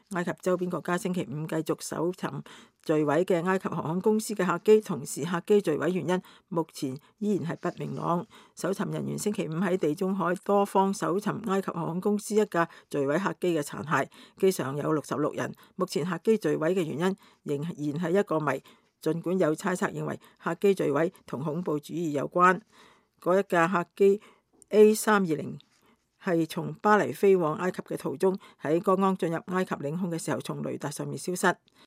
埃及周邊國家星期五繼續搜尋墜毀嘅埃及航空公司嘅客機，同時客機墜毀原因目前依然係不明朗。搜尋人員星期五喺地中海多方搜尋埃及航空公司一架墜毀客機嘅殘骸，機上有66人。目前客機墜毀嘅原因仍然係一個謎，儘管有猜測認為客機墜毀同恐怖主義有關。嗰一架客機 A320係從巴黎飛往埃及嘅途中，喺剛剛進入埃及領空嘅時候，從雷達上面消失。